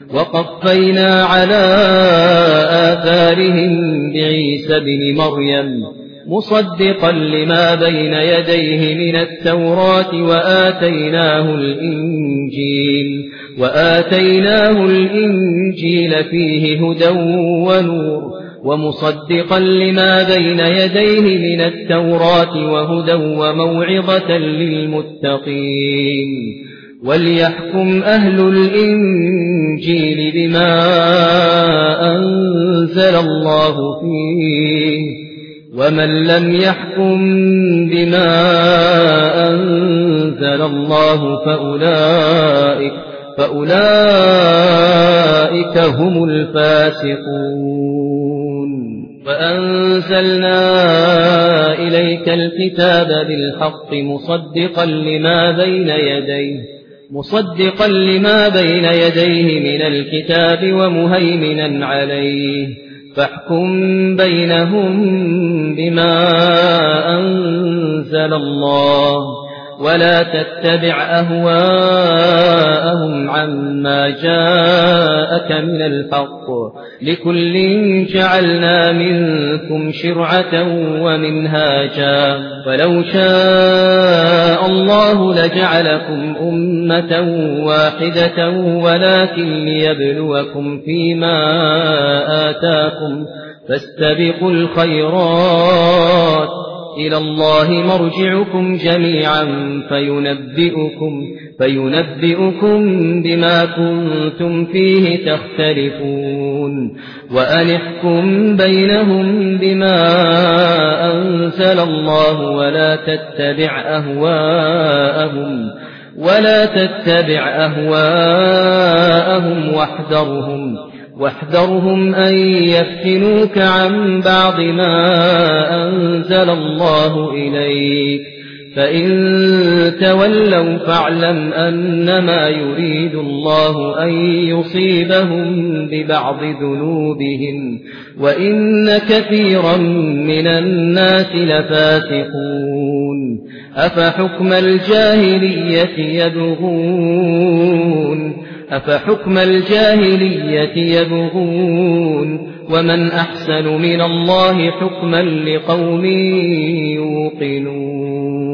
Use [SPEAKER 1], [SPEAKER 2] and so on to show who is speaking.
[SPEAKER 1] وقفينا على آثارهم بعيسى بن مريم مصدقا لما بين يديه من التوراة وآتيناه الإنجيل فيه هدى ونور ومصدقا لما بين يديه من التوراة وهدى وموعظة للمتقين وليحكم أهل الإنجيل بما أنزل الله فيه ومن لم يحكم بما أنزل الله فأولئك هم الفاسقون وأنزلنا إليك الكتاب بالحق مصدقا لما بين يديه من الكتاب ومهيمنا عليه فاحكم بينهم بما أنزل الله ولا تتبع أهواءهم عما جاءك من الحق لكل جعلنا منكم شرعة ومنهاجا ولو شاء الله لجعلكم أمة واحدة ولكن ليبلوكم فيما آتاكم فاستبقوا الخيرات إلى الله مرجعكم جميعا فينبئكم بما كنتم فيه تختلفون وأن احكم بينهم بما أنزل الله ولا تتبع أهواءهم واحذرهم أن يفتنوك عن بعض ما أنزل الله إليك فإن تولوا فاعلم أنما يريد الله أن يصيبهم ببعض ذنوبهم وإن كثيرا من الناس لفاسقون أفحكم الجاهلية يبغون ومن أحسن من الله حكما لقوم يوقنون